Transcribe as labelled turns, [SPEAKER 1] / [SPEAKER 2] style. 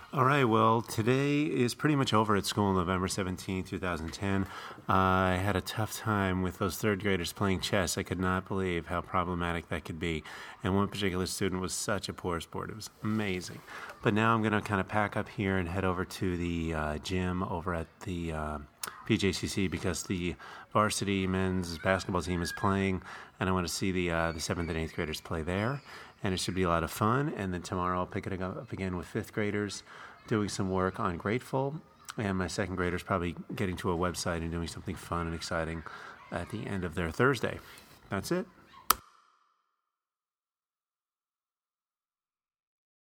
[SPEAKER 1] All right, well, today is pretty much over at school, November 17, 2010. I had a tough time with those third graders playing chess. I could not believe how problematic that could be. And one particular student was such a poor sport. It was amazing. But now I'm going to kind of pack up here and head over to the gym over at the PJCC because the varsity men's basketball team is playing, and I want to see the 7th and 8th graders play there. And it should be a lot of fun. And then tomorrow I'll pick it up again with 5th graders doing some work on Grateful. And my 2nd graders probably getting to a website and doing something fun and exciting at the end of their Thursday. That's it.